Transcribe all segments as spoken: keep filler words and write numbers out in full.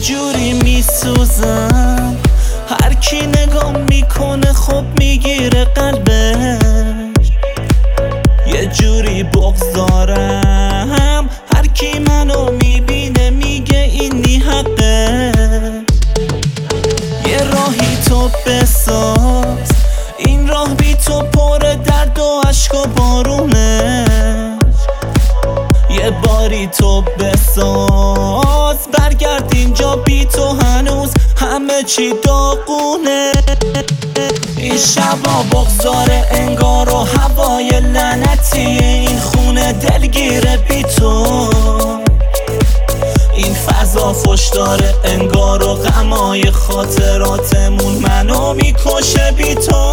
جوری میسوزم، هر کی نگاه میکنه خب میگیره قلبش. یه جوری بغضارم، هر کی منو میبینه میگه اینی حقه. یه راهی تو بساز، این راه بی تو پر درد و عشق و بارونه. یه باری تو بساز، برگرد اینجا بی تو هنوز همه چی داغونه. این شبا بغضاره انگار و هوای لعنتیه، این خونه دلگیره بی تو. این فضا فش داره انگار و غمای خاطراتمون منو میکشه بی تو.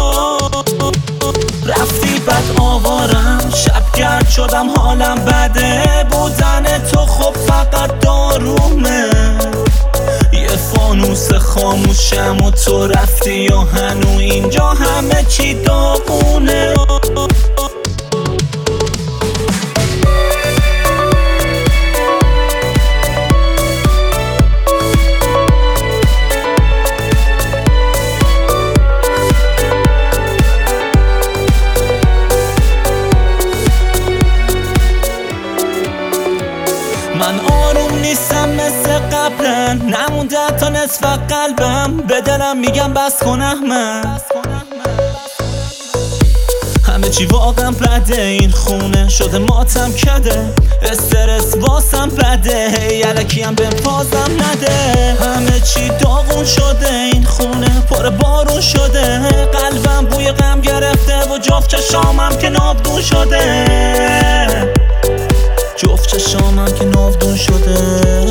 رفتی بد آوارم، شبگرد شدم حالم بده، بودن تو خب فقط دارومه. یه فانوس خاموشم و تو رفتی و هنو اینجا همه چی داغونه. من آروم نیستم مثل قبلا، نمونده تا نصف قلبم، به دلم میگم بس کن احمد. همه چی واقعا بده، این خونه شده ماتم کده، استرس واسم بده، یلکی هم بهم فازم نده. همه چی داغون شده، این خونه پر بارون شده، قلبم بوی غم گرفته و جفت چشامم که نابدون شده. جفت چشامم که ناودون شده.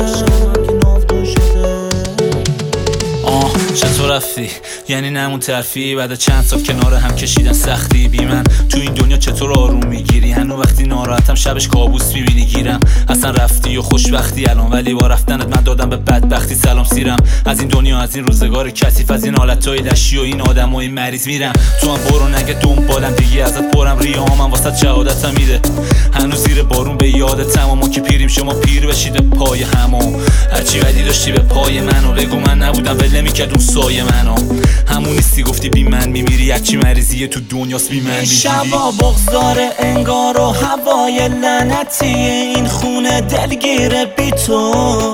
آه چطور رفتی؟ یعنی نمون ترفی بعد چند سال کنار هم کشیدن سختی بی من. تو این دنیا چطور آروم میگیری؟ هنو وقتی ناراحتم شبش کابوس میبینی گیرم. اصلا رفتی و خوشبختی الان، ولی با رفتنت من دادم به بدبختی سلام سیرم. از این دنیا از این روزگار کثیف، از این حالتهای لشی و این آدمای مریض میرم. تو هم برو نگه دنبالم دیگه، ازت پرم ریامم واسه شهادتم میده. هنوز زیر بارون به یادتم، ما که پیریم شما پیر بشید به پای همو. هرچی بدی داشتی به پای منو بگو، من نبودم ول نمیکرد اون سایه منو. همون نیستی گفتی بی من میمیری، هرچی مریضیه تو دنیاست بی من میگیری. شبا بغضاره انگار و هوای لعنتیه، این خونه دلگیره بی تو.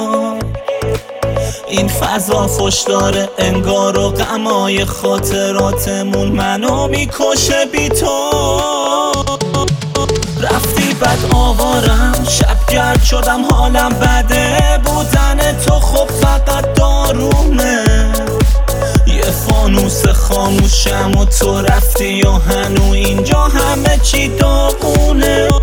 این فضا فش داره انگار و غمای خاطراتمون منو میکشه بی تو. رفتی بد آوارم، شبگرد شدم حالم بده، بودن تو خب فقط دارومه. یه فانوس خاموشم و تو رفتی و هنو اینجا همه چی داغونه.